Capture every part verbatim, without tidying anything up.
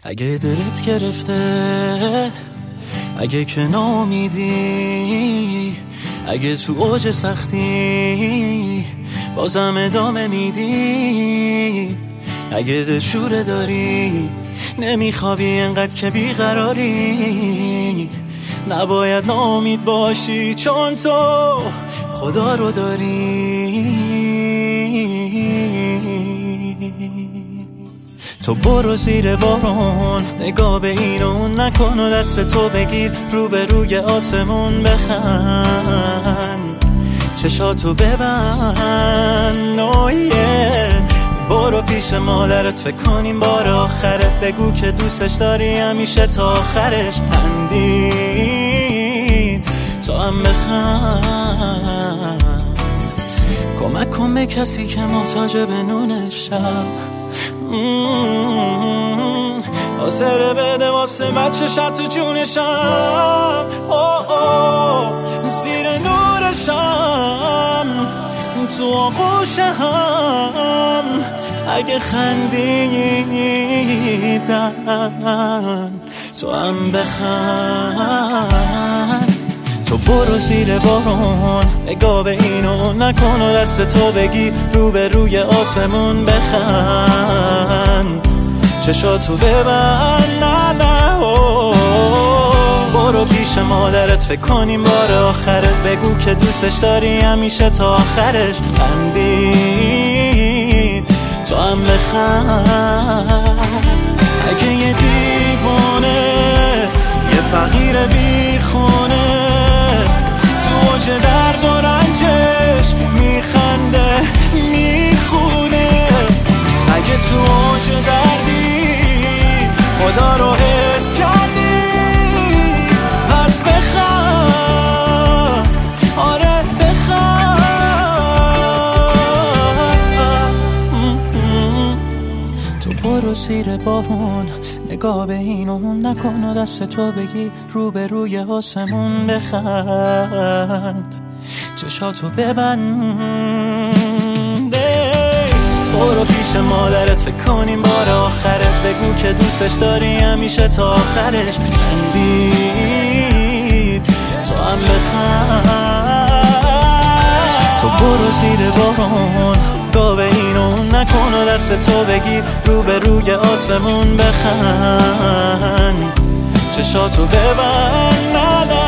اگه دلت گرفته، اگه که ناامیدی، اگه تو اوج سختی بازم ادامه میدی، اگه دلشوره داری نمیخوابی انقدر که بیقراری، نباید ناامید باشی چون تو خدا رو داری. تو برو زیر بارون، نگاه به این و اون نکن و دست تو بگیر رو به روی آسمون بخند، چشاتو ببند نویه. برو پیش مادرت فکر کنیم بار آخرت، بگو که دوستش داری همیشه تا آخرش. خندید تو هم بخند، کمک کن به کسی که محتاج به نون شب، حاضره بده واسه بچه‌ش تو جونشم. اوه اوه زیر نورشم، تو آغوش هم، اگه خندیدن تو هم بخند. تو برو زیر بارون، نگاه به این و نکن و دست تو بگی رو به روی آسمون بخند، چشاتو ببند نه نه. برو پیش مادرت فکر کنیم بار آخرت، بگو که دوستش داری همیشه تا آخرش. خندید تو هم بخند. اگه یه دیوانه، یه فقیر بیخونه، تو اوج درد و رنجش میخنده میخونه، اگه تو اوج دردی خدا رو حس کردی پس بخند، آره بخند. تو برو زیر بارون، نگاه به این و اون نکن و دست تو بگی رو به روی آسمون بخند، چشاتو ببند. برو پیش مادرت فکر کنیم بار آخرت، بگو که دوستش داری همیشه تا آخرش. خندید تو هم بخند. تو برو زیر بارون، نگاه به این و اون نکن و دست تو بگیر رو به روی آسمون بخند، چشاتو ببند نه نه.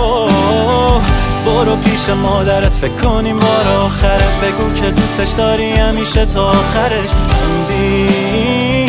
برو پیش مادرت فکر کنیم بار آخرت، بگو که دوستش داری همیشه تا آخرش. خندید